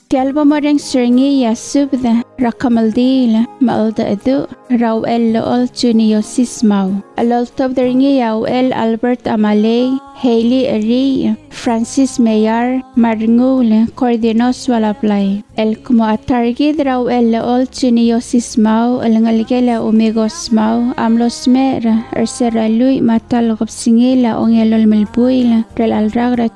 Kelba moreng seringi ya subda rakamaldila maalda edu raw el lool junio sismaw. Alol top deringi yaw el Albert Amaley, Hailey Eri, Francis Mayar, Marngul, Cordinos Walaplay. El como atargid raw el lool junio sismaw, alangaligela umigos maw, amlos mera, ersera lui matal gopsingila ongelol melbuila, rel alragra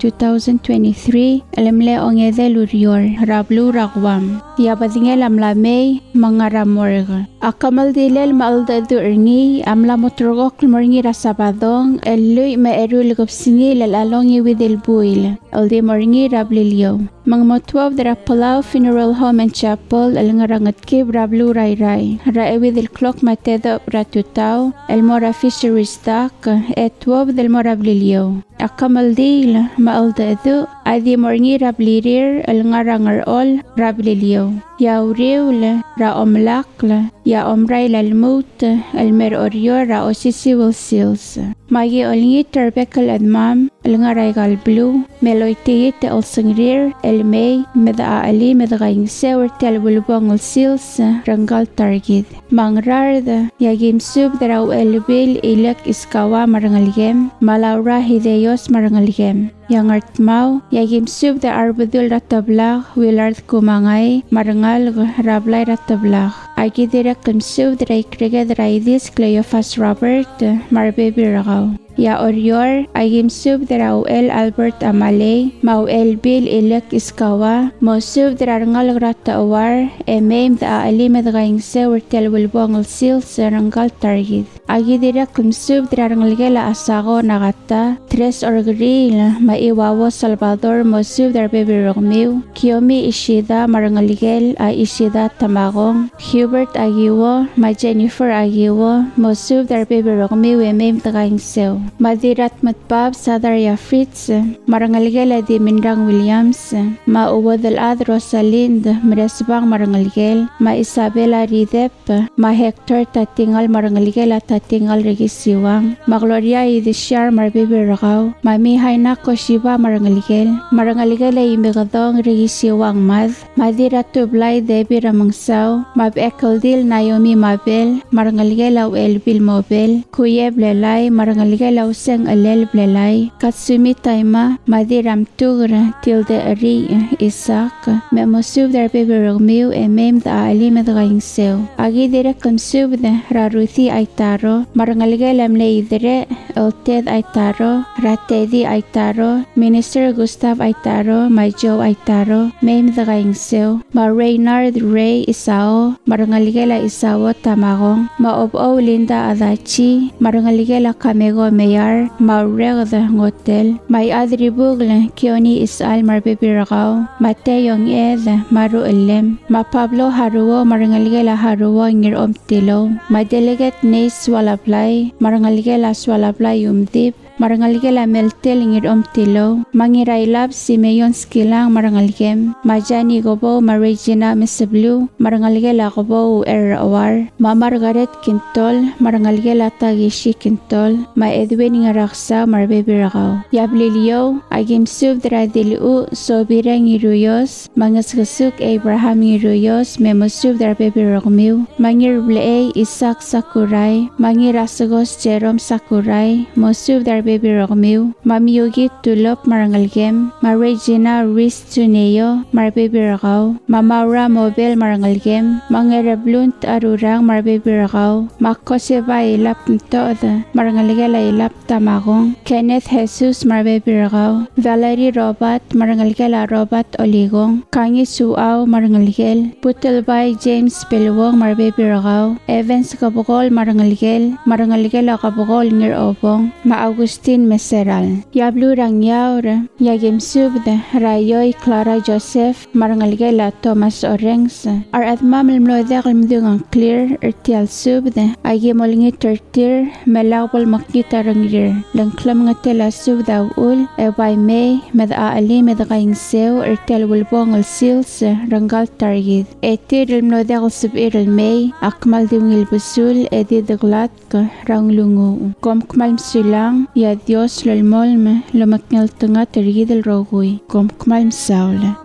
2023, alamle ongedel urior, rablu ragwam. Yabadingel amlamay, mangaramorga. Akamal dilel maalda du erni, amla motorgok moringi rasabadong, el lui me erul gopsingila alalongi widil buil, el de moringi rablilyo. Mga motwaw dara Palau Funeral Home and Chapel alangarangat kib rablu ray ra ewidil clock matedo ratutaw el mora fisheries dock etwaw del mora blilyo akamal dil maalda edu adi moringi rablirir alangarangar ol rablilyo yauriwle ra omlakle ya omray lalmut elmer oryo ra osisi wilsils magi olingi terbekal admam alangaray galblu meloitiyit el singrir el may meda ali meda gaing sewer tel bulbong el sils rangal targid mangrarda yagim sub daraw el bil ilak iskawa marangalgem malawra hideyos marangalgem yang artmaw yagim sub da arbudul ratablah willard kumangay marangal rablay ratablah agi direk sub dray krega draydis Cleophas Robert marbebi ragaw ya orior agim sub daraw el Albert Amaley mau el bil ilak iskawa mo sub darangal ratawar emem da alimed gaing sewer tel wilbong el sil serangal targid agi direk sub darangal gela asago nagata tres orgril maiwawo Salvador mo sub darbebi rogmiw Kiomi Ishida marangaligel a Ishida Tamagong Hubert agiwo ma Jennifer agiwo mo sub darbebi rogmiw emem da gaing sew Madirat matbab Sadaria Fritz marangalgel di Minrang Williams ma Uwadal Ad Rosalind Mresbang marangalgel ma Isabella Ridep ma Hector tatingal marangalgel tatingal regisiwang ma Gloria Idishar marbibi ragaw ma Mihay Nako Shiba marangalgel imigadong regisiwang mad Madirat Tublay Debi Ramangsaw ma Bekeldil Naomi Mabel marangalgel Elbil Mobel Kuyeb Lelay marangalgel seng alel blelay Katsumi Taima Madiram Tugra Tilde Ari Isak Memosub darbebi rogmiw emem da alimed gaing sew agi direk sub da Raruthi Aitaro marangalgel amle idre Elted Aitaro Ratedi Aitaro Minister Gustav Aitaro ma Joe Aitaro mem da gaing sew ma Reynard Ray Isao marangalgel Isao Tamagong ma Obo Linda Adachi marangalgel Kamego Mayar Mauregda Hotel May Adribugle Kioni Isal Marbibiragaw Mateyong Ed Maru Elem Ma Pablo Haruo Marangalgela Haruo Ngir Omtilo Ma Delegate Nace Walaplay Marangalgela Swalaplay Umdip marangalgela meltel ngir omtilo mangirailab Simeon Skilang marangalgem majani gobo Regina Meseblu marangalgela gobo awar ma Margaret Kintol marangalgela tagishi Kintol ma Edwin ngaraksa marbebiragaw yablilyo agim sub dradilu sobirang iruyos mangasgasuk Abraham iruyos memosub darbebiragmiw mangir blei Isaac Sakuray mangirasagos Jerome Sakuray mosub baby rogmiw mamiyugi tulop marangalgem ma Regina Ruiz Tuneo mar baby ragaw ma Maura Mobel marangalgem mangereblunt arurang mar baby ragaw ma Koseba ilap ntoda marangalgela ilap tamagong Kenneth Jesus mar baby ragaw Valerie Robert marangalgela Robert Oligong Kangi Suaw marangalgel Putelbay James Pelwong mar baby ragaw Evans Kabogol marangalgel kabogol ngir obong ma Agustin Meseral Yablu Rangyaur Yagim Subda Rayoy Clara Joseph marangalgela Thomas Orengs ar at mamlmloideg mdungang clear ertial subda agimolngi tertir melawbol makita rangir langklam ngatela subda ul ebay may med aali med gaing sew ertial wulbong al sils rangal targid etir mloideg subir al may akmal dingil busul edid glat ranglungu komkmal msulang ya Dios lolmolme lomaknal tanga targid al rogoy komkmal msaula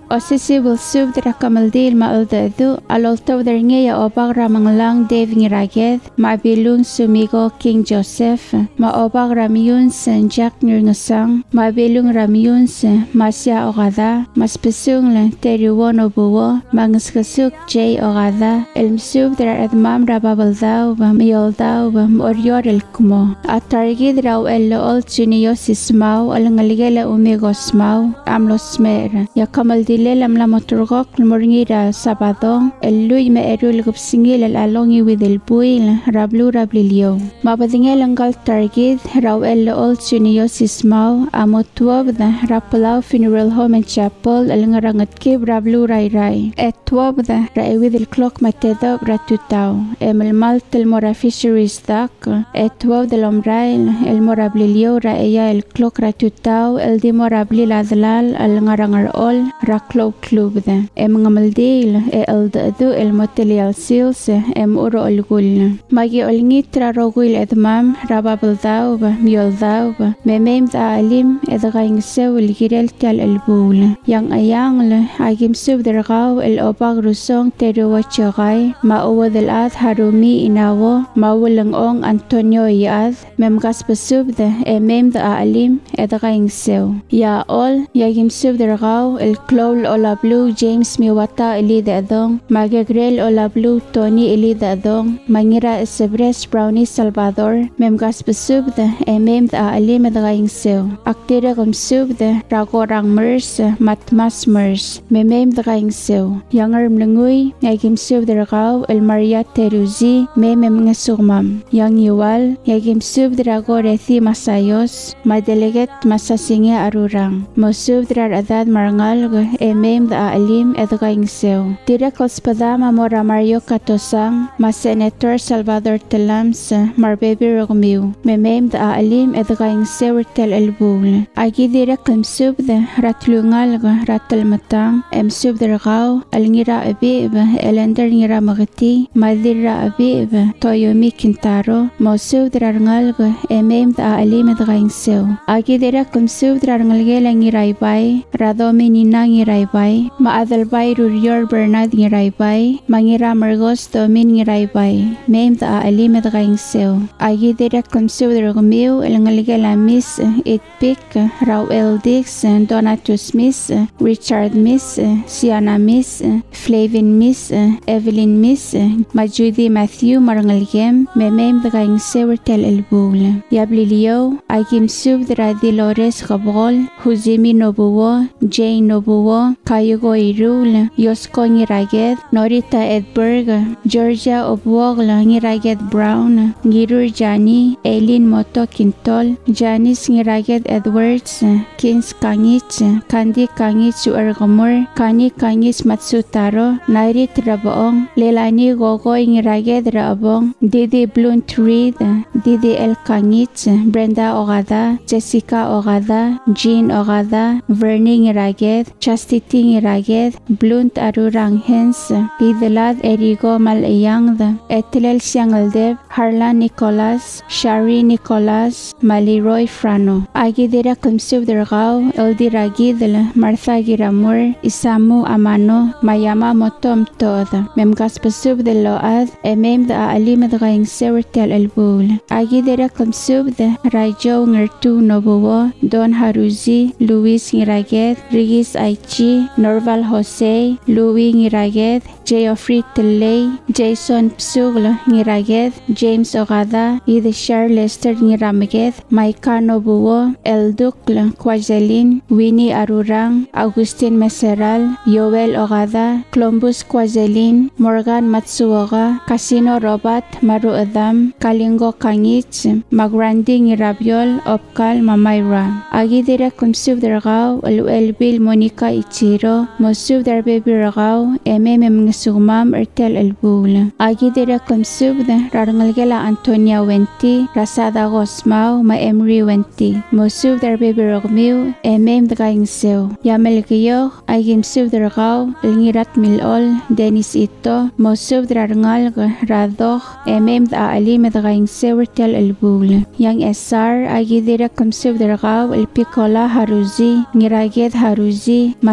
Osisi will sub the rakamaldil maalda edu aloltaw derngeya obag ramanglang Dave ngiraged mabilung sumigo King Joseph ma obag ramyun sen Jack nirnusang mabilung ramyun sen Masya ogada maspesung le teriwon obuwo mangaskasuk J ogada elmsub dra edmam rababaldao mioldao morior el kumo atargid raw ello ol chuniyo sismao alangaligela umigosmao amlosmer yakamaldile lamlamoturgok lmorngira sabadong elluy me erul gupsingil el alongi with el buil rablu rablilio mabadingel angal targid raw ello ol chuniyo sismao amotwob da rapalaw funeral home and chapel alangarangat kib rablu rai etwob da ra with el clock matedo ratutaw emel maltel mora fisheries dak etwob de lomrail el morablilio ra ella el clock ratutaw el di morablil adlal alangarangar ol raklo club da emngamaldil el du el motelial sils uro olgul magi olngitra rogul edmam rababaldao miyoldao memem da alim edgaing sew el tal elbul yang ayang agim sub dergaw el obag rusong teruwa chagay mauwa del ad harumi inawo mawulang ong Antonio iad memgas besub de emem da alim edgaing sew ya ol yagim sub dergaw el klol olablu James miwata eli de adong magagrel olablu Tony eli de adong mangira sebres brownie Salvador memgas besub de emem da alim edgaing sew aktira gum sub de ragorang mers matmas mers memem dagaing sew yangar mlengui yagim sub dergaw el Maria Teruzi memem ngesugmam yang iwal yagim sub drago rethi masayos madeleget masasinge arurang mosub drar adad marangal emem da alim edgaing sew direk hospedama mora Mario Katosang ma Senator Salvador Telams marbebi rogmiu memem da alim edgaing sew tel elbul agi direk sub de ratlungal ratal matang em sub dergaw alngira abib elender ngira magati madira abib toyomi kintaro mosub drangal emem da alim edgaing sew agi direk sub drangal ngira ibai radomi nina ngira ibai ma adalbai rurior Bernard ngira ibai mangira margos domin ngira ibai mem da alim edgaing sew agi direk sub dergmiu elngalgela miss itpik raw Dix, Donatus Miss, Richard Miss, Siana Miss, Flavin Miss, Evelyn Miss, Majudi Matthew Marangalgem, Memem dagaing sewertel elbul. Yablilio, Agim Sub Dradi Lores Gabrol, Huzimi Nobuo, Jane Nobuo, Kayugo Irul, Yosko Niraged, Norita Edberg, Georgia Obwogla Niraged Brown, Girur Jani, Eileen Moto Quintol, Janice Niraged Edwards, Kins Kangich, Kandi Kangich Ergamur, Kani Kangich Matsutaro, Nairit Rabaong, Lelani Gogoy Niraged Rabong, Didi Blunt Reed, Didi El Kangich, Brenda Ogada, Jessica Ogada, Jean Ogada, Vernie Niraged, Chastity Niraged, Blunt Arurang Hens, Idlad Erigo Malayang, Etilel Siangaldev, Harlan Nicolas, Shari Nicolas, Maliroy Frano. Agidira Kumsub Dergao, Eldira Gidel, Martha Giramur, Isamu Amano, Mayama Motom Toda, Memgas Pasub de Load, Emem da Alim Draing Sewertel El Bull. Agidira Kumsub de Raijo Ngertu Nobuo, Don Haruzi, Luis Niraget, Rigis Aichi, Norval Jose, Louis Niraget, Geoffrey Telley, Jason Psugl Niraget, James Ogada, Idishar Lester Niramaget, Maika Nobuo, El Ducle, Quazelin, Winnie Arurang, Agustin Meseral, Yoel Ogada, Columbus Quazelin, Morgan Matsuoga, Casino Robert, Maru Adam, Kalingo Kangich, Magrandi Nirabiol, Opkal Mamayra. Agidira Kumsub Dergao, Elbil Monica Ichiro, Mosub Derbebi Ragao, Emem Sugmam Ertel Elbul. Agidira Kumsub Rarangalgela Antonia Wenti, Rasada Gosmao, Ma Emri Wenti, Mosub Derbebi Rogmiu, Emem Dgaing Sew. Yamelgiyo, Agim Sub Dergao, Lingirat Milol, Denis Ito, Mosub Drarangal Radoch, Emem Da Ali Medgaing Sew Ertel Elbul. Yang Esar, Agidira Kumsub Dergao, El Picola Haruzi, Niraget Haruzi, Ma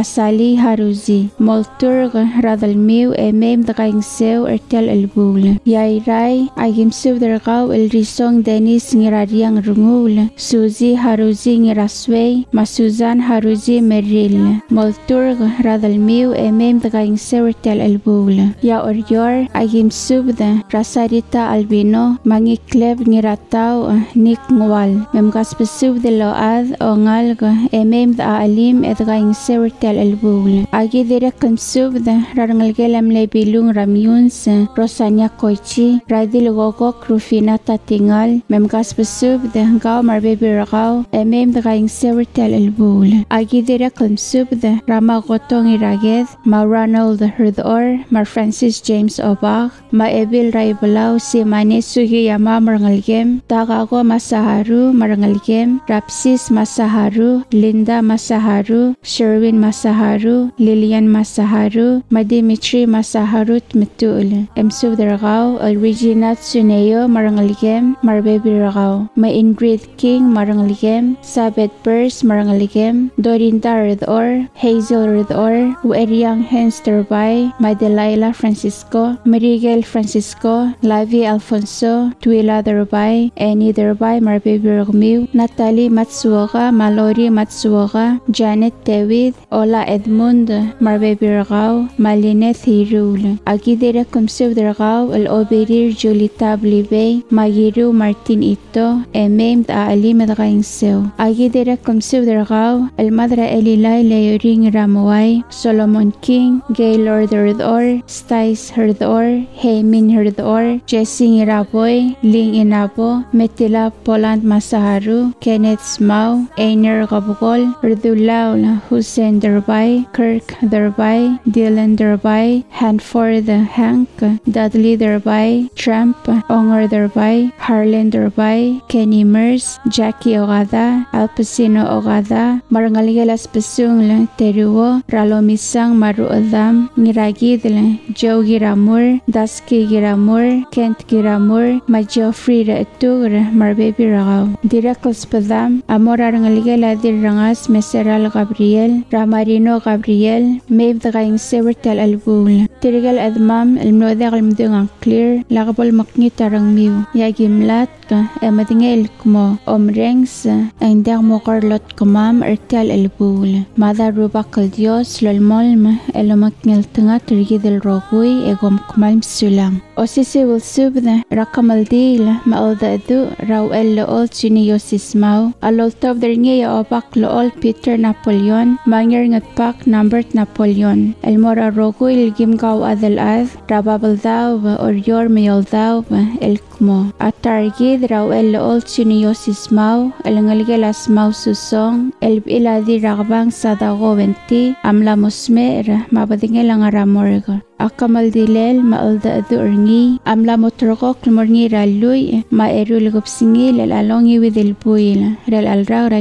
masali haruzi molturg radalmiu emem dagaing seu ertel elbul yairai agim subdergau el risong denis ngiradiang rungul Suzy haruzi ngirasway masuzan haruzi meril molturg radalmiu emem dagaing seu ertel elbul ya orior agim subda rasarita albino mangikleb ngiratau nik ngwal memgas besub de load ongal emem da alim edgaing sewertel elbul agi direk sub da rangalgelam lebilung ramyuns rosanya koichi radil gogok rufina tatingal memgas besub de gaw marbebiragaw emem dagaing sewertel elbul agi direk sub da rama gotong iraged ma Ronald Herdor ma Francis James Obach ma Ebil Raibalau si Mane Sugi Yama Marangalgem Tagago Masaharu Marangalgem Rapsis Masaharu Linda Masaharu Sherwin Masaharu Lilian Masaharu Madimitri Masaharu Tmetul Emsub Dargao Regina Tsuneo Marangalgem Marbebi Ragao Ma Ingrid King Marangalgem Sabet Pers Marangalgem Dorinda Redor Hazel Redor Ueriang Hens Terbay Madelaila Francisco Miguel Francisco Lavi Alfonso Twila Derbay Annie Derbay Marbebi Ragmiu Natalie Matsuoga Mallory Matsuoga Janet David Ola Edmund Marbebi Ragao Maline Thirul Agidere Kumsub Dergao El Oberir Julita Blibe Magiru Martin Ito Emem Ali Medgaing Seu Agidere Kumsub Dergao El Madra Elilai Leoring Ramawai Solomon King Gaylord Herdor Stice Herdor Heimin Herdor Jessing Iraboy Ling Inabo Metila Poland Masaharu Kenneth Smau Einer Gabugol Rdulaul Hussein Derbay Kirk Derbay Dylan Derbay Hanford Hank Dudley Derbay Trump Onger Derbay Harlan Derbay Kenny Mers Jackie Ogada Alpacino Ogada Marangalgelas Pesung Teruo Ralomisang Maru Adam Ngiragidle Joe Giramur Daski Giramur Kent Giramur Majofri Retur Marbebi Ragao Direcos Padam Amora Rangalgela Dirangas Meseral Gabriel Ramarino Gabriel Maeve Dagaing Sewertel Albul Tirigal Admam Elmnoda Almdungang Clear Lagabol Maknitarang Miu Yagimlat Emadingel Kmo Omrengs Aindag Mokarlot Kumam Ertel Albul Mada Rubakal Dios Lolmolm Elomaknil Tunga Turgidil Rogui Egom Kumalm Sulang Osisi will subda Rakamaldil Maalda Edu Raw El Lool Chiniyo Sismau Aloltob Derngia Obak Lool Peter Napoleon Mangir Ngatpak Numbert Napoleon El Mora Rogui Il Gimgaw Adel Ad Rababal Daw Orior Mayol Daw El Kmo Atargid Raw El Lool Chiniyo Sismau El Ngalgelas Mau Susong El Iladi Ragbang Sadago Venti Amla Musmer Mabadingelang Aramorga Akamal Dilel Maalda Edu Erni Amla Motorgok Morni Ralui Ma Erul Gopsingil El Alongi with El Buil Rel Alraura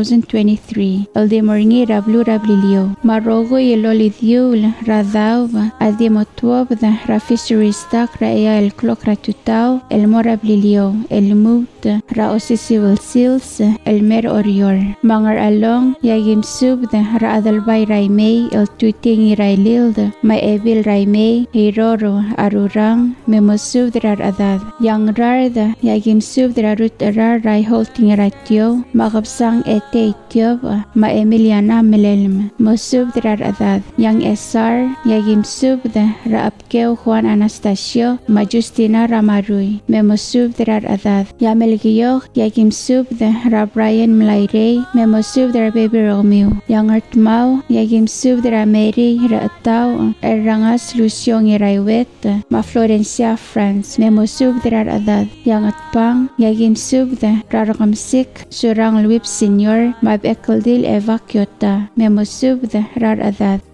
2023 El de Morni Rablu Rablilio Marogo Yelolidiul Radauva Adimotwobda Rafishery Stack Raea El Clock Ratutau El Morablilio El Mut Raosisi Will Sils El Mer Orior Mangar Along Yagim Subda Raadalbay Raimei El Tuting Raililda Ma Ebil Raimei Hiroro Arurang Memosubdrar Adad Yang Rarda Yagim Subdra Rut Rar Rai Holting Ratio Magabsang Ete Etiob Ma Emiliana Melelm Mosubdrar Adad Yang Esar Yagim Subda Raapkeo Juan Anastasio Ma Justina Ramarui Memosubdrar Adad Yamelgiyoh Yagim Subda Ra Brian Mlairei Memosubdrar Baby Romeo Yang Artmau Yagim Subdra Mary Raatau Errangas Lucio Ngiraiwet Ma Florencia France Memosubdrar Adad Yang Atpang Yagim Subda Rarakamsik Surang Luip Senior Mab Ekeldil Eva Kyota Memosubda Rar Adad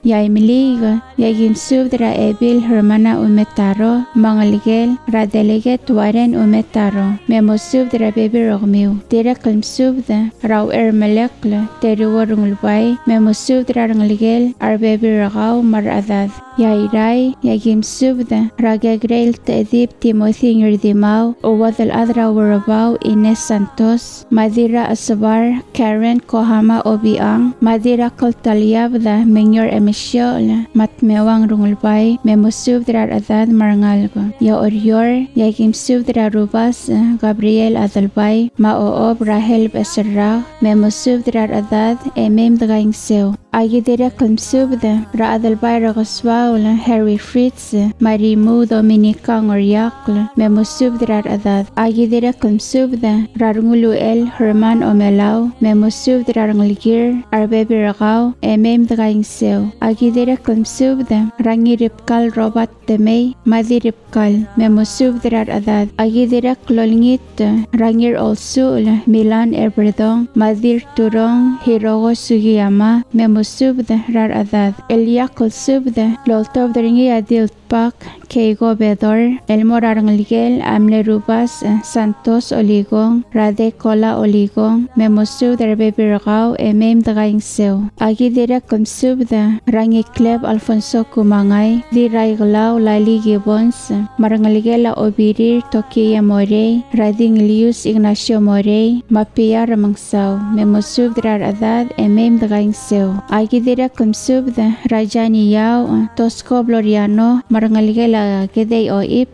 yay miliga yagim subdra ebil hermana umetaro mangaligel radeleget waren umetaro memo subdra bebi rogmiu tiraklim subda raw melekla teruwarungul bay memo subdra rangaligel ar bebi ragaw maradad yairai yagim subda ragagrel teedip Timothy ngerdimau uwadal adra warabaw Ines Santos Madira Asabar Karen Kohama Obiang Madira Kaltalyabda Menyor Emisyola Matmewang Rungulbay Memo subdra adad marangalgo ya oryor yagim subdra rubas Gabriel Adalbay maoob Rahel Beserra Memo subdra adad emem dagaing sew Agidira Klimsubda Ra Adalbay Ragaswaula Harry Fritz Marimu Dominica Ngoriakla Memo subdra adad Agidira Klimsubda Rarungulu El Herman Omelao Memo subdra Rangligir Arbebi Ragaw emem dagaing sew Agidira Klimsubda Rangiripkal Robert Demey Madiripkal Memo subdra adad Agidira Klolngit Rangir Olsul Milan Ebredong Madir Turong Hirogo Sugiyama Memo subda rar adad Eliakol subda Loltob Dringi Adil Pak Keigo Bedor Elmor Arangligel Amle Rubas Santos Oligong Rade Kola Oligong Memo subda Bebi Ragaw emem dagaing sew Agidira Klimsubda Rangi Kleb Alfonso Kumangay Di Raiglaw Lali Gibbons Marangaligela Obirir Tokia Morey Rading Lius Ignacio Morey Mapia Ramangsaw Memo subdra adad emem dagaing sew Agidira Klimsubda Rajani Yao Tosco Gloriano Marangaligela Gedey Oip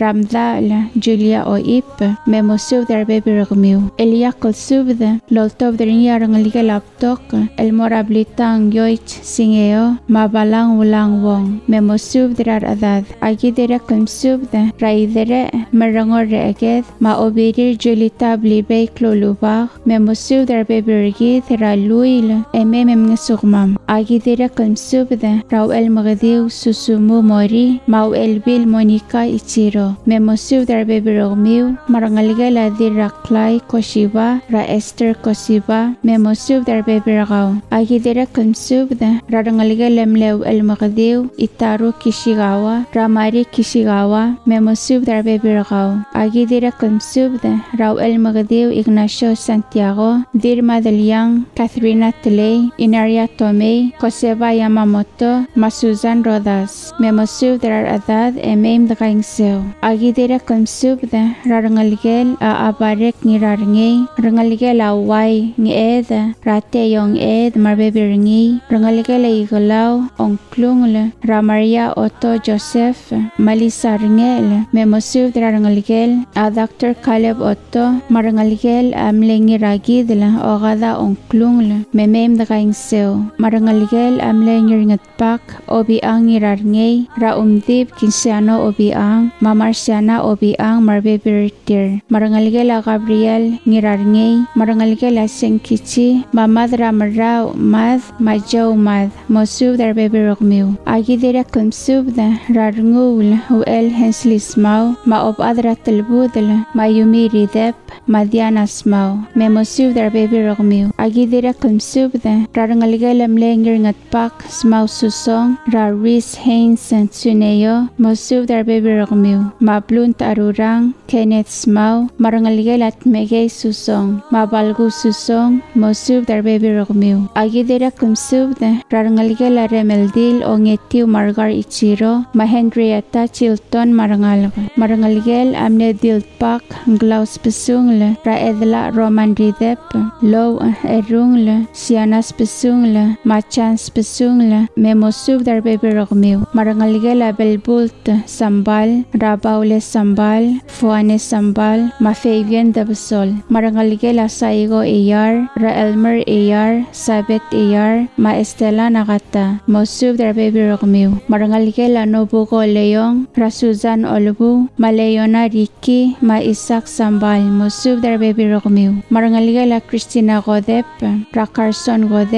Ramdal Julia Oip Memo subdra Bebi Ragmiu Eliakol subda Loltob Dringi Arangaligela Aptok Elmorablitang Yoich Singeo Mabalang Wulang Wong Memo subdra adad Agidira Klimsubda Raidere Marangor Reaged Maobirir Julita Blibey Klolubak Memo subdra Bebi Rigid Raluil emem ngesugmam Agidira Klimsubda Raw El Magadiw Susumu Mori Mau Elbil Monica Ichiro Memo subdra Bebi Rogmiu Marangaligela Dira Clay Koshiba Ra Esther Koshiba Memo subdra Bebi Ragaw Agidira Klimsubda Rarangaligela Mlew El Magadiw Itaru Kishigawa Ramari Kishigawa Memo subdra Bebi Ragaw Agidira Klimsubda Raw El Magadiw Ignacio Santiago Dir Madelyang Catherina Tley Inaria Tomei Koseba Yamamoto Masuzan Rodas Memo subdra adad emem dagaing sew Agidira Klimsubda Rarangaligel Abarek Ngirarngey Rangaligel Away Nged Rateyong Ed Marbebi Ringi Rangaligel Igalaw Onklungle Ramaria Otto Joseph Malisa Ringel Memo subdra Rangaligel Dr. Caleb Otto Marangaligel Amlengi Ragidla Ogada Onklungle memem dagaing sew Marangaligel Amlengi Ringatpak Obiang Ngirarngey Ra Umdib Kinsiano Obiang Mamarsiana Obiang Marbebi Ritir Marangaligel Gabriel Ngirarngey Marangaligel Sengkichi Mamadra Marraw Mad Majaw Mad Mosubdra Bebi Rogmiu Agidira Klimsubda Rarngul Uel Henslismaw Maob Adra Telbudl Mayumi Ridep Madiana Smaw Memo subdra Bebi Rogmiu Agidira Klimsubda Rarangaligel Mlengir Ngatpak Smaw Susong Raris Haynes Tsuneyo Mosubdra Bebi Rogmiu Mablunt Arurang Kenneth Smaw Marangaligel at Megay Susong Mabalgu Susong Mosubdra Bebi Rogmiu Agidira Klimsubda Rarangaligel Remeldil Ongetiu Margar Ichiro Mahendriata Chilton Marangaligel Amne Dilpak Glaus Pesungle Raedla Roman Ridep Low Erungle Sianas Pesungle Machans Pesungle Memo subdra Bebi Rogmiu Marangaligel Belbult Sambal Rabaule Sambal Fuane Sambal Mafabian Dabsol Marangaligel Saigo Eyar Ra Elmer Eyar Sabet Eyar Ma Estela Nagata Mosubdra Bebi Rogmiu Marangaligel Nobugo Leong Ra Susan Olbu Ma Leona Riki Ma Isaac Sambal Mosubdra Bebi Rogmiu Marangaligel Christina Godep Ra Carson Godep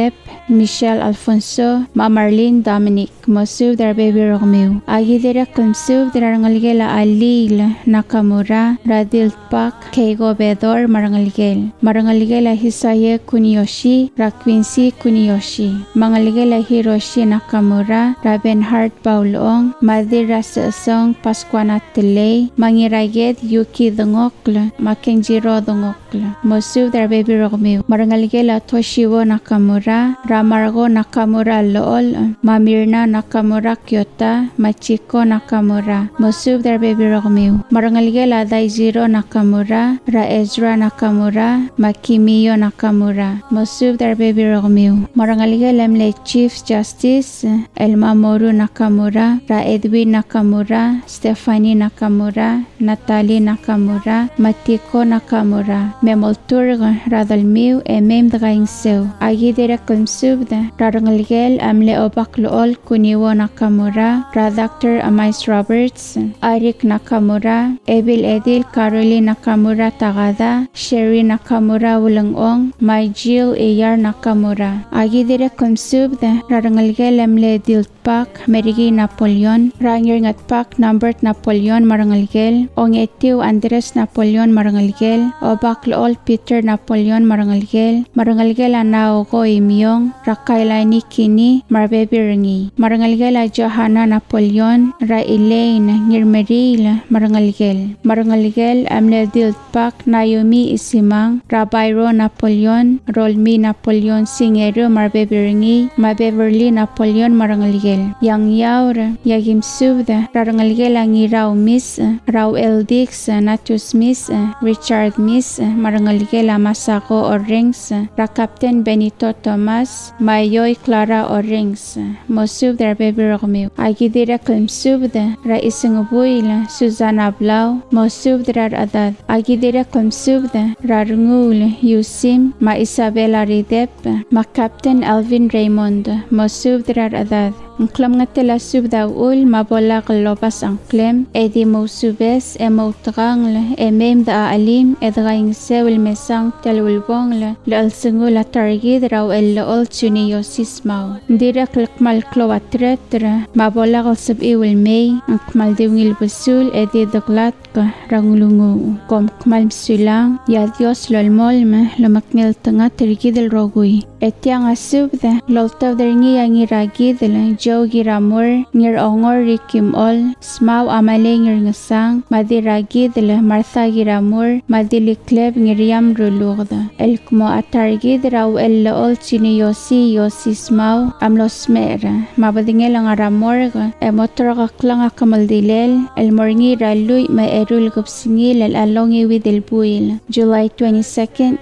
Michelle Alfonso, Ma Marlene Dominic, Mosub dar baby Romeo. Agi dira kumsub dira rangalgela Alil Nakamura, Radil Pak, Keigo Bedor marangalgel. Marangalgela Hisaye Kuniyoshi, Rakwinsi Kuniyoshi. Mangalgela Hiroshi Nakamura, Rabenhard Paulong, Madira Sesong Pascuana Telei, Mangiraget Yuki Dongokla, Makenjiro Dongokla. Mosub dar baby Romeo. Marangalgela Toshiwo Nakamura, Ramargo Nakamura Lool, Mamirna Nakamura Kyota, Machiko Nakamura. Mosub dar baby Romeo. Marangalgela Daijiro Nakamura, Ra Ezra Nakamura, Makimiyo Nakamura. Mosub dar baby Romeo. Marangalgela Mle Chief Justice Elma Moru Nakamura, Ra Edwin Nakamura, Stephanie Nakamura, Natalie Nakamura, Matiko Nakamura. Memoltur Radalmiu Mem Drainseu. Agi dira kumsubda Rarangalgel Amle Obaklool Kuniwo Nakamura, Ra Dr. Amais Roberts, Arik Nakamura, Ebil Edil Caroline Nakamura Tagada, Sherry Nakamura Wulangong, My Jill Eyar Nakamura. Agi dira kumsubda Rarangalgel Amle Diltpak, Merigi Napoleon, Ranger Ngatpak Numbert Napoleon Marangalgel, Ongetiu Andres Napoleon Marangalgel, Obaklool Peter Napoleon Marangalgel, Marangalgel Anaogo Imyong, Rakailani Kini, Marbebi Rangi. Marangalgel Johanna Napoleon, Ra Elaine Nirmeril Marangalgel. Marangalgel Amle Diltpak Naomi Isimang, Rabairo Napoleon, Rolmi Napoleon Singero Marbebi Rangi, Mabeverly Napoleon Marangalgel. Yang Yaur, Yagim Subda, Rarangalgel Angirao Miss, Rao Eldix, Natus Miss, Richard Miss, Marangalgel Masako Orings, Ra Captain Benito Thomas, Mayoy Clara Orings. Mosub dar baby Romeo. Agi dira kumsubda Ra Isingubuil, Susana Blau, Mosub dar Adad. Agi dira kumsubda Ra Rungul, Yusim, Ma Isabella Ridep, Ma Captain Alvin Raymond, Mosub dar Adad. Ngklam nga tela subda ul mabola kalobas ang klem edi mousubes emoutrang emem da alim edraing sewil mesang telwilbong la alsingu la targid raw el tsuniyo sismaw. Ndira klakmal klowatretra mabola kalsab iwil may ang kmal diwngil basul edi daglat ka rangulungu. Kom kmal msulang ya Dios lolmolma lamaknil tanga targid roguy. Etiang asubda loltaw daringi ang iragid Joe Giramur, ngir ongor Rikim Ol, Smaw Amale ngir ngasang, Madiragid Martha Giramur, Madilikleb ngiriam rulugda. El Kumo Atargid raw el Laol Chiniyosi Yosi Smaw, Amlos Mera, Mabadingel ang Aramorga, Emotorga Klanga Kamaldilel, El Morngi Raluy Ma Erul Gupsingil el Alongi Widil Buil, July 22,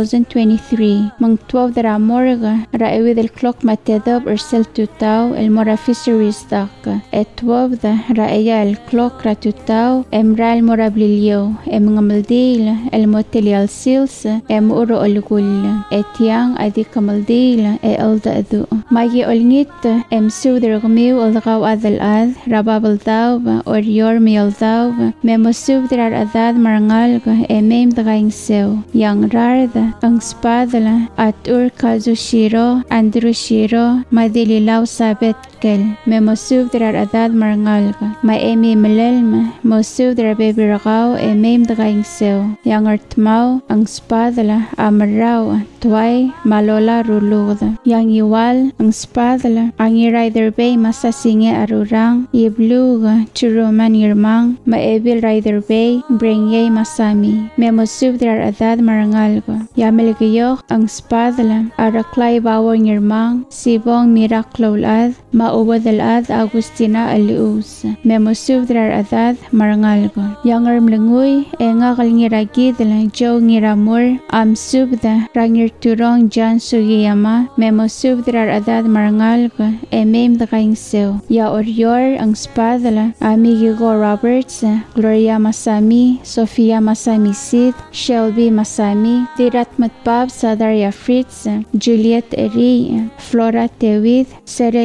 2023. Mang 12 Ramorga, Raewid el Clock Matedob Ursel Tutaw, El Mora Fisheries Dak, Etwob da Raeya el Clock Ratutaw, Emral Morablilio, Ngamaldil, El Motelial Sils, Uro Olgul, Etiang Adi Kamaldil, Elda Adu. Magi Olngit, Suder Gmiu Olgaw Adal Ad, Rababal Daw, Orior Miol Daw, Memosubdrar Adad Marangal, Mem Draing Sew, Yang Rard, Ang Spadala, Atur Kazushiro, Andrew Shiro, Madililaw Sabet Kel, Memosubdrar Adad Marangal, Maemi Melelma, Mosubdrar Baby Ragaw, Mem Draing Sew, Yang Artmaw, Ang Spadala, Amaraw, Tway, Malola Rulugda, Yang Iwal, Ang Spadala, Ang Rider Bay Masasinge Arurang, Ibluga, Churuman Yirmang, Maebil Rider Bay, Bringye Masami, Memosubdrar Adad Marangalgo, Yamelgayok, Ang Spadala, Araklay Bawang Yirmang, Sibong Miraklol Ad, Maubadal Ad Agustina Alius, Memosubdrar Adad Marangalgo, Yang Armlanguy, Engakal Ngiragid, Joe Ngiramur, Subda, Rangir Turong John Sugiyama, Memosubdrar Adad Marangalgo, Mem Draing Sew, Ya Orior, Ang Spadala, Amigigo Roberts, Gloria Masami, Sofia Masami Sid, Shelby Masami, Dirat Matbab Sadaria Fritz, Juliet Eri, Flora Tewid, Serelina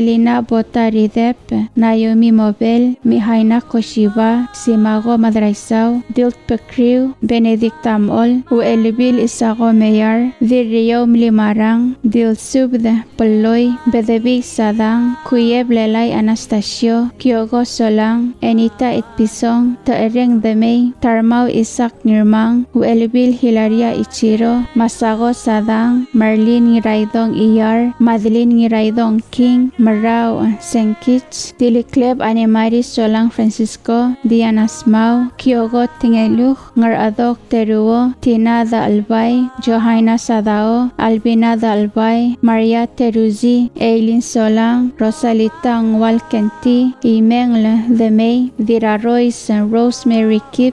bota ridep, Naomi Mobel, Mihaina Koshiva, Simago Madraisaw, Dilt Pekriw, Benedict Amol, Uelbil Isago Mayor, Virrio Mlimarang, Dil Subda, Peloy, Bedebi Sadang, Kuyeb Lelay Anastasio, Kyogo Solang, Enita Itpisong, Taereng Demey, Tarmau Isak Nirmang, Uelbil Hilaria Ichiro, Masago Sadang, Marlene Ngiraydong Iyar, Madeline Ngiraydong King, Marao Senkich, Dilikleb Animari Solang Francisco, Diana Smau, Kyogo Tingeluk, Ngar Adok Teruo, Tina da Albay, Johanna Sadao, Albina da Albay, Maria Teruzi, Eileen Solang, Rosalita Ngwal Kenti, Imengla Demey, Dira Royce, Rosemary Kip,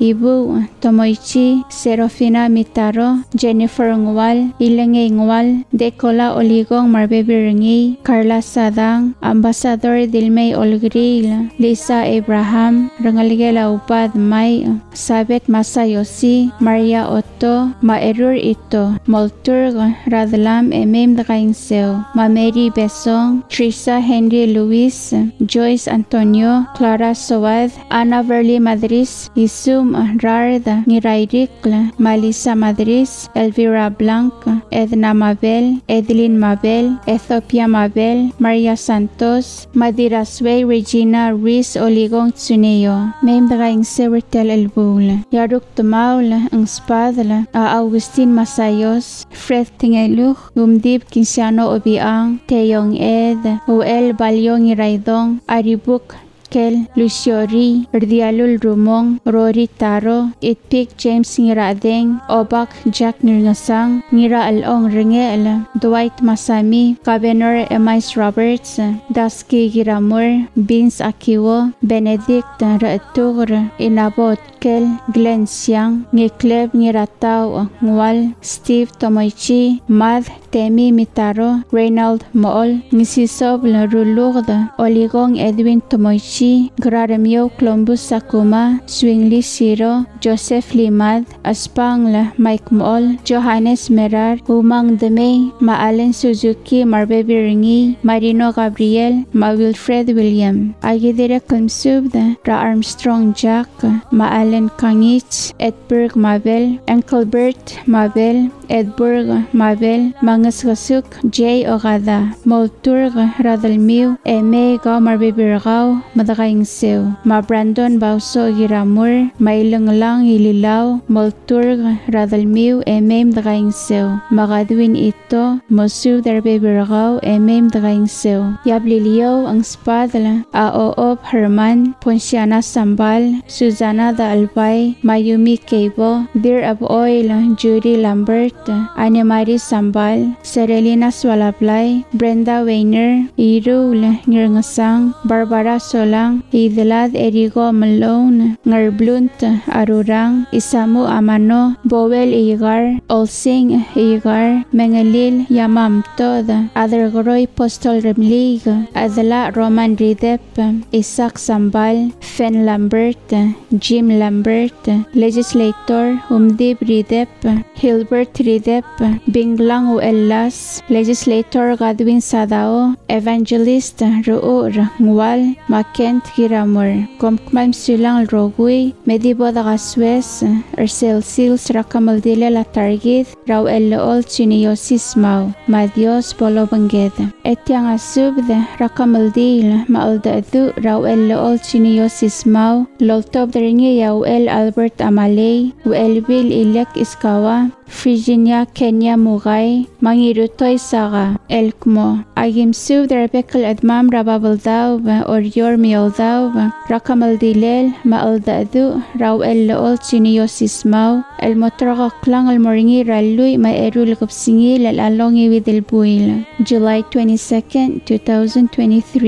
Ibu Tomoichi, Serofina Mitaro, Jennifer Ngwal, Ilengay Ngwal, Decola Oligong Marbebiringi, Carla Sadang, Ambassador Dilmay Olgril, Lisa Abraham, Rangaligela Upad May, Sabet Masayosi, Maria Otto, Maerur Ito, Molturg, Radlam Emem Drainseo, Mameri Besong, Trisa Henry Luis, Joyce Antonio, Clara Soad, Ana Verli Madris, Isum Rard, Nirairikla, Malisa Madris, Elvira Blanc, Edna Mabel, Edlin Mabel, Ethiopia Mabel, Maria Santos, Madira Sway, Regina Riz Oligong Tsuneo, Mem Drainseo Tel Elbul, Yaruk Tumaul, ang Spadla, Augustin Masayos, Fred Tingeluk, Umdib Kinsiano Obiang, Teyong Ed, Uel Balyong Iraydong, Aribuk Kel, Lucio Ri, Erdialul Rumong, Rory Taro, Itpik James Ngiradeng, Obak Jack Nirngasang, Ngira Along Ringel, Dwight Masami, Governor Emais Roberts, Daski Giramur, Vince Akiwo, Benedict Raetur, Inabot Kel, Glenn Siang, Ngikleb Ngiratao, Ngwal, Steve Tomoichi, Mad Temi Mitaro, Reynald Mool, Ngisisob Rulurd, Oligong Edwin Tomoichi, Graramio Columbus Sakuma, Swingli Siro, Joseph Limad, Aspangla Mike Mool, Johannes Merar, Umang Demey, Maalen Suzuki, Marbebiringi, Marino Gabriel, Ma Wilfred William, Agidere Klimsubda, Ra Armstrong Jack, Maalen Kangich, Edberg Mabel, Enkelbert Mabel, Edburg Mabel, Mangasgasuk, J. Ogada, Molturg Radalmiu, Eme Gao Marbebirgao, Madakaingsew, Ma Brandon Bauso Giramur, Mailanglang Ililaw, Molturg Radalmiu, Eme Madakaingsew, Magadwin Ito, Mosu Darbebirgao, Eme Madakaingsew, Yablilio ang Spadla, Aoob Herman, Ponsiana Sambal, Susana da Albay, Mayumi Kebo, Dear of Oil, Judy Lambert, Anemari Sambal, Serelina Swalablay, Brenda Weiner, Irul Ngirngasang, Barbara Solang, Idlad Erigo Malone, Ngarblunt Arurang, Isamu Amano, Bowel Igar, Olsing Igar, Mengalil Yamam Tod, Adergoroy Postol Remlig, Adla Roman Ridep, Isaac Sambal, Fen Lambert, Jim Lambert, Legislator Umdib Ridep, Hilbert Ridep, Binglang Uelas, Legislator Godwin Sadao, Evangelist Ruur Ngwal, Makent Giramur, Komkmam Sulang Rogui, Medibo Dagaswes, Ursel Sils Rakamaldile La Targit, Raw Elol Chuniosis Mau, Madios Bolo Bangged, Etyang Asubde, Rakamaldil, Maalda Edu, Raw Elol Chuniosis Mau, Loltob Deringi Yaw El Albert Amalay, Uelbil Ilek Iskawa, Virginia Kenya Mugay, Mangirutoy Saga, Elkmo, Agimsub Derbekel Edmam Rababaldaw, Orior Mioldaw, Rakamaldilel, Maaldadu, Raw El Lool Chiniosismaw, El Motroga Klang El Moringi Ralui, Maerul Kupsingi, El Alongi with El Buil, July 22nd, 2023.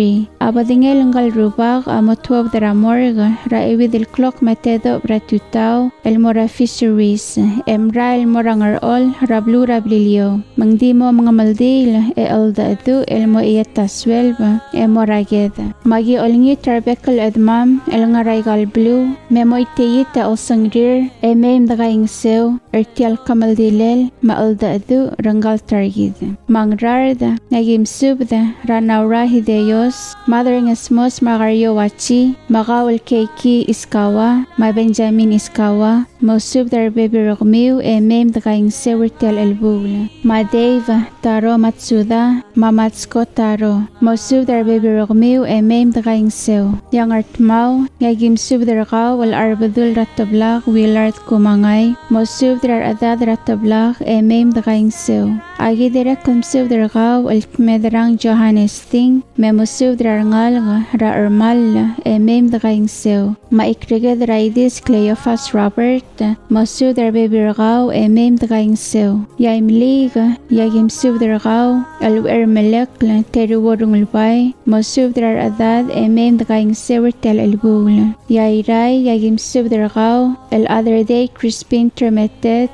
Abadingel ngal rubag amotwab dara morga ra iwidil clock matedo bratutaw el mora fisheries emra el morangar ol rablu rablilio mangdimo mga maldil e alda adu el mo ieta swelba e morageda magi olingi tarbekal admam el ngaraigal blue memo iteyita o sangrir e mem dagaing sew ertial kamaldilel ma alda adu rangal targid mangrarda nagim subda ranawra hideyos mother ngasmos magaryo wachi magawal keiki iskawa ma Benjamin iskawa mosub dar baby rogmiu e mem dagaing sewertel elbula ma Dave taro matsuda ma matsko taro mosub dar baby rogmiu e mem dagaing sew yang artmau ngagim sub dar gaw wal arbadul ratablag willard kumangay mosub dar adad ratablag e mem dagaing sew agi direk kumsub dar gaw al kmedrang Johannes Ting me mosub dar ngal ra ermal e mem dagaing sew ma ikriged raidis Cleophas Robert mosub dar baby gaw e mem dagaing sew yaim liga yagim sub dar gaw al ermelek teru warung lbay mosub dar adad e mem dagaing sew tel elbul yairai yagim sub dar gaw el other day Crispin Termetet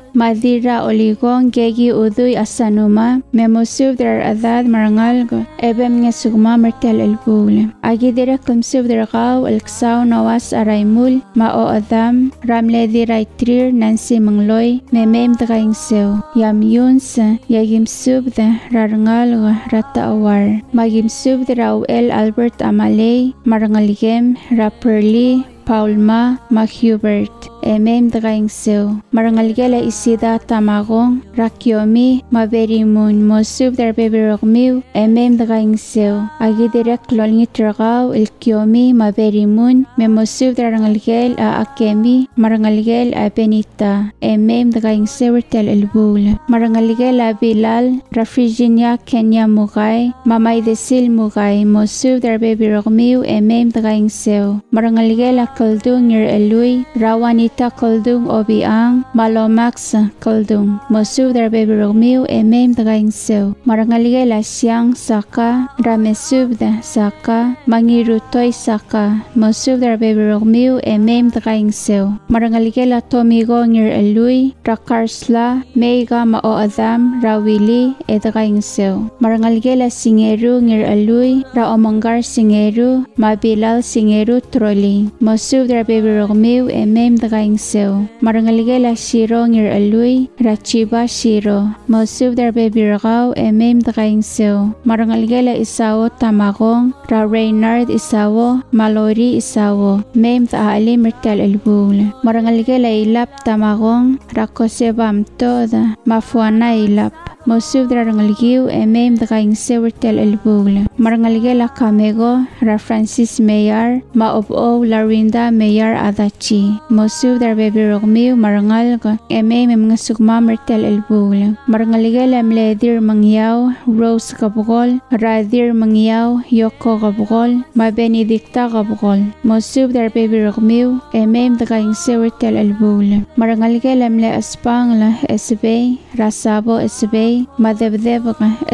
madira oligong gegi uduy asanuma me mosub dar adad marangal ebem nga sugma mertel elbul agi direk kumsub dar gaw el ksaw nawas araymul mao adam ramle diray trir Nancy Mangloy me mem dagaing sew yam yuns yagim sub da rarangal rata awar magim sub da raw el Albert Amaley marangaligem raperli Paulma Hubert mem dagaing sew marangalgela isida tamagong rakyomi maberimun mosub dar baby rogmiu mem dagaing sew agi direk lolngi tragaw el kyomi maberimun me mosub dar rangalgel a akemi marangalgel a benita mem dagaing sew tel elbul marangalgel a bilal Virginia Kenya mugay mamay desil mugay mosub dar baby rogmiu mem dagaing sew marangalgel a kaldung ngir eluy rawanita kaldung obiang malomax kaldung mosub dar baby rogmiu mem dagaing sew marangaligela siang saka ramesub da saka mangirutoy saka mosub dar baby rogmiu mem dagaing sew marangaligela tomigo ngir eluy rakarsla meiga mao adam rawili dagaing sew marangaligela singeru ngir eluy ra omangar singeru mabilal singeru troli mosub dar baby rogmiu mem dagaing sew marangaligela shiro ngir eluy rachiba shiro mosub dar baby ragaw mem dagaing sew marangaligela isawo tamagong ra Reynard isawo malori isawo mem da ali mertel elbul marangaligela ilap tamagong ra kosebam toda mafuana ilap mosub dar rangalgiu mem dagaing sewertel elbul marangaligela kamego ra Francis Mayer maobo Larinda Mayer adachi mosub dar baby rogmiu marangal mem mga sugma mertel elbul marangaligela mledir mangyaw Rose kabugol radir mangyaw Yoko kabugol ma Benedicta kabugol mosub dar baby rogmiu mem dagaing sewertel elbul marangaligela mle aspang la SB rasabo SB madebdeb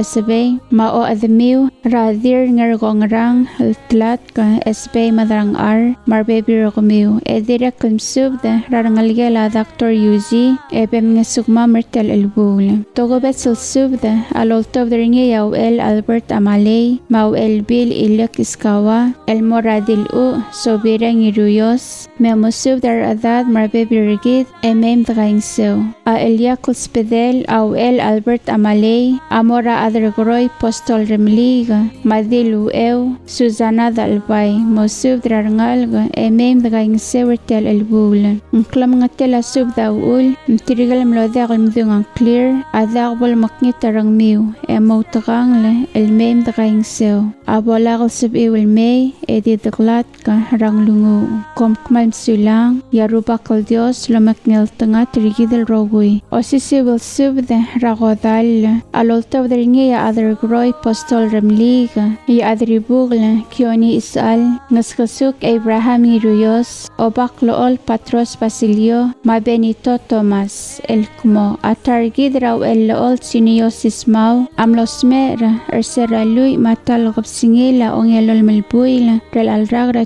SB mao admiu radir ngargongrang tlat ka SB madrang ar mar baby rogmiu direk kumsub da rarangaligela Dr. Yuzi ebem nga sugma mertel elbul togobet sub da aloltob deringe yaw el Albert Amaley mau el Bill ilek iskawa el moradil u sobirang iruyos me musub dar adad mar baby rigid mem dagaing sew a Eliakul Spedel au el Albert Amaley amora adregroy postol remliga madilu eu Susana dalbay mosub drarangalga mem dagaing sewertel elbul nklam ngatela sub daul mtirigal mlodagal mdungang clear adagbol makni tarang miu moutagang le el mem dagaing sew abolagal sub iwil may edidaglat ka ranglungu komkmal sulang yarubakal Dios lomaknil tanga trigidel rogui. Osisi will subde ragodal aloltav deringia other groi postol remliga ya adribugla kioni isal ngaskasuk Abraham iruyos obaklo ol Patros Basilio ma Benito Tomas el kumo atargid raw el ol sinios ismau amlosmera ersera lui matal gobsingila ongelol melbuila rel alragra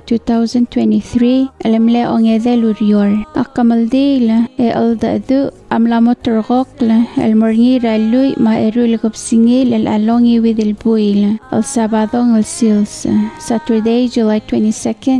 2023 elemle ongedel urior akamaldila e aldadu amlamotorgokla el morngira lui ma erul gobsingil el alongi with el buila el sabadong el sils Saturday July 22nd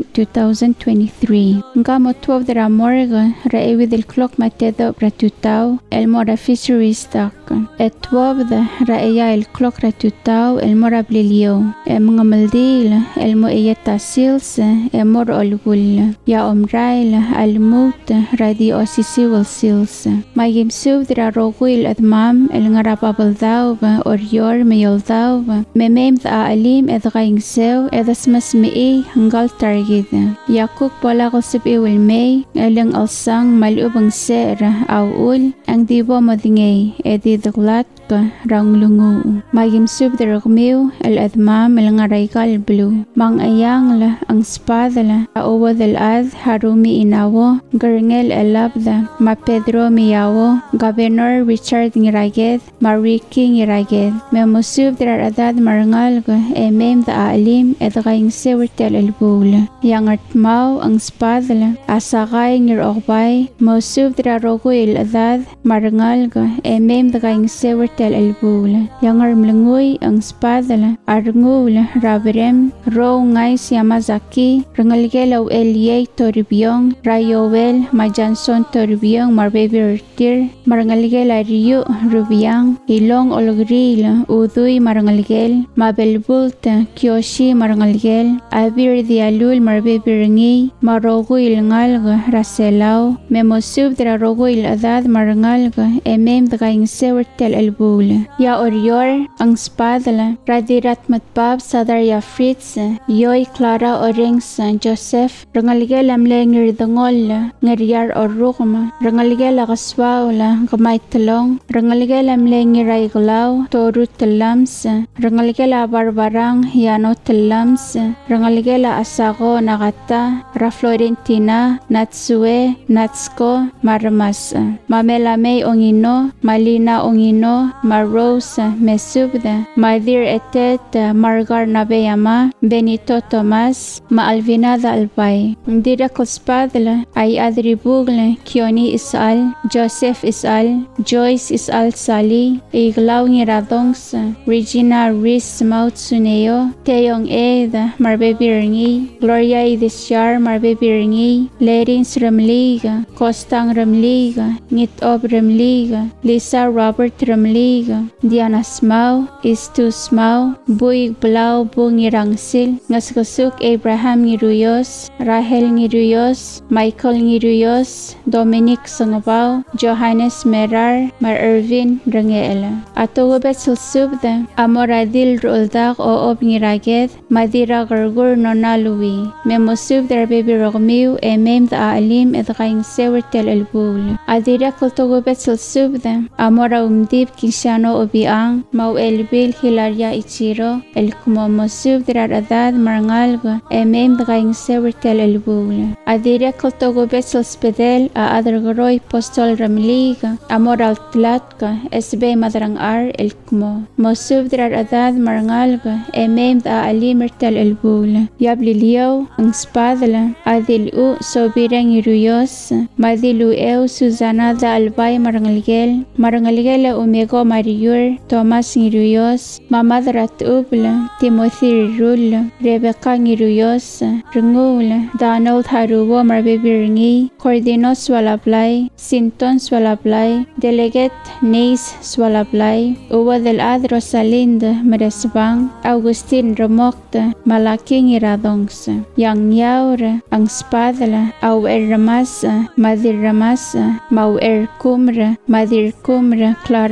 2023 ngamo 12 de la morga ra with el clock matedo ratutau el mora fisheries tak et 12 de ra el clock ratutau el mora blilio mngamaldila el mo eyata sils e mor olgul ya omraila al mut radio osisiwal sils magim subdra roguil admam el ngarapabaldau orior meyoldau memem tha alim edgaing sew edasmas mei hangal targid yakuk balagosib iwil mei elang alsang malubang sera awul ang dibo madingay edidglat rang lungu magim subdra rogmiu el admam el ngaraigal blue mang ayang la ang spada la awa del ad harumi inawo gerngel elabda ma Pedro miyawo Governor Richard Ngiraged Mariki Ngiraged memusub drar adad marangal ga emem da alim edgaing sewertel elbula yang artmau ang spada la asagay ngir ogbay musub drar rogo el adad marangal ga emem da gaing sewertel elbula yang armlengoy ang spada la arngula rabrem ro ngay Yamazaki rangalgelaw Eliay Torbiong Rayowel Majanson Torbiong Marbebirtir marangalgela Rio Rubiang Ilong Olgril Uduy marangalgel Mabelbulta Kyoshi marangalgel Abir Dialul Marbebirngi Maroguil ngalga Raselao Memosub dra roguil adad marangalga emem dgaing sewertel elbula ya orior ang spadala radirat matbab sadar ya Fritz yoy Clara Orengs Joseph rangalgel amlengir dangol ngariar orugma rangalgel agaswaula gamay talong rangalgel amlengir aiglaw toru talams rangalgel barbarang yano talams rangalgel asago nagata ra Florentina Natsue Natsko marmas mamela may ongino malina ongino marosa mesubda madir etet margar nabeyama Benito Tomas ma Alvinada Albay Ndira Cospadla ay adribugla Kioni Isal Joseph Isal Joyce Isal Sali Iglaw Ngiradongs Regina Riz Mautsuneo Teyong Eda Marbebirngi Gloria Idishar Marbebirngi Lerins Ramliga Kostang Ramliga Ngitob Ramliga Lisa Robert Ramliga Diana Smau Istu Smau Buig Blau Bungirangsil Ngaskusuk Abraham Ngiruyos Rahel Ngiruyos Michael Ngiruyos Dominic Sangabaw Johannes Merar Mar Irvin Rangela Atogobet Sulsubda Amoradil Roldag o Ob Ngiraget Madira Gargur Nonalui Memosub der Baby Rogmiu Emem da Alim Edgaing Sewertel Elbul Adira Kultogobet Sulsubda Amora Umdib Kishano Obiang Mau Elbil Hilaria Ichiro El Kumomosub der Adad Marangalga emem dgaing sewertel elbula adira kultogo besel spedel a adragroy postol ramliga amoral tlatka sb madrang ar elkmo mosub drar adad marangalga emem da alimertel elbula yablilio ang spadla adil u sobirang iruyos madilu eu Susana da albay marangalgel umego mariur Thomas iruyos mamadrat ubla Timothy Rul Rebecca Ngiruyos Rungul Donald Harubo Marbebirngi Cordinos Swalablay Sinton Swalablay Delegate Nace Swalablay Uwa del Ad Rosalind Meresbang Agustin Romokta Malaki Ngiradongs Yang Yaura Ang Spadla Au Ramas Madir Ramas Mau Kumra Madir Kumra Clara May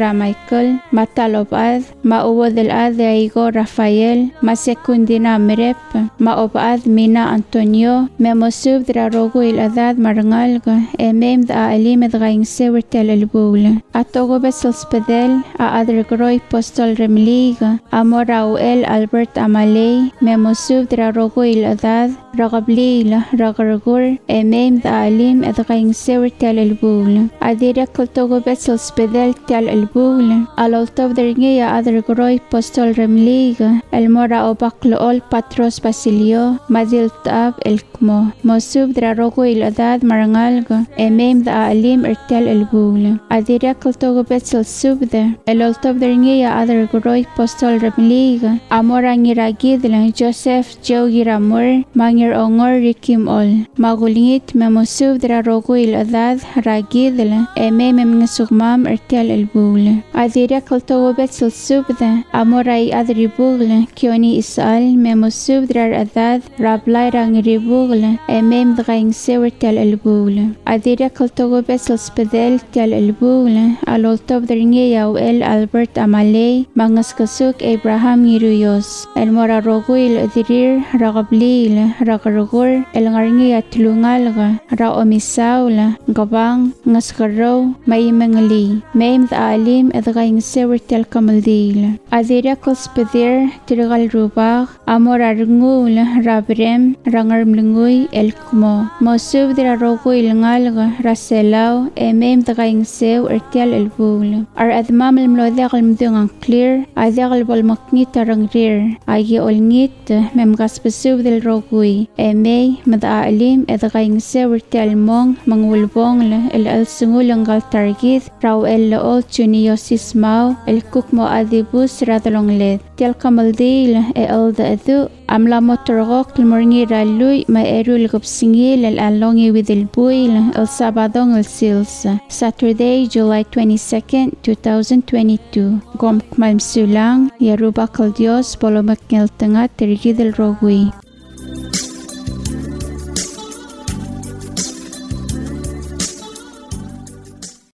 Michael, matalobad, maubodel de Aigo Rafael, masecundina Merep, maobad Mina Antonio, memosub dra rogo il adad marangalga, emem da alim edgaing sewertel el bula. Atogo besel spedel, a adregroi postol remliga, amorau el Albert Amalei, memosub dra rogo il adad, ragablila, ragargur, emem da alim edgaing sewertel el bula. Adira kultogo besel spedel tel el bula. Aloltov derngea adregroi postol remliga, el mora obaklo ol patros basilio, madil tab el kmo. Mosub dra rogo il adad marangalga, emem da alim ertel el bula. Adira kultogo besel subda, el oltov derngea adregroi postol remliga, amora ngiragidla Joseph Joe Giramur, mangir ongor rikim ol. Magulingit memosub dra rogo il adad ragidla, emem mngasugmam ertel el bula. Adira kultogo besel subda, amorai adribugla, kioni isal, memosub dra adad, rablai rangiribugla, emem dgaing sewertel el bula. Adira kultogo besel spedel tel el bula, aloltov dringea el Albert Amalei, mangaskasuk Abraham Ngiruyos, el mora rogo il adirir, ragablil, ragaragur, el ngarngea tulungalga, ra omisaula, gabang, ngaskaraw, maimangali, mem da alim edgaing sewertel kamaldil. Adira kulspedir, tirgal rubag, amora rngul, rabrem, rangarmlingui, el kmo. Mosub dira rogo il ngalga, raselaw, emem dgaing sew ertel el bul. Ar admam el mlodegal mdungang clear, adegal bol maknita rangrir, agi olngit, mem gaspesub del rogui, emay, mada alim edgaing sew ertel mong, mangulbong el alsungulang gal targit, raw el laol chuniyo sismaw, el kukmo adibus radalong led. Tel kamaldil e alda adu, amla motorgok lmorngi ralui ma erul gopsingil el alongi with el buil el sabadong el sils. Saturday, July 22nd, 2022. Gom kmalm sulang, yaruba kal Dios bolomak ngel tanga tergi del rogui.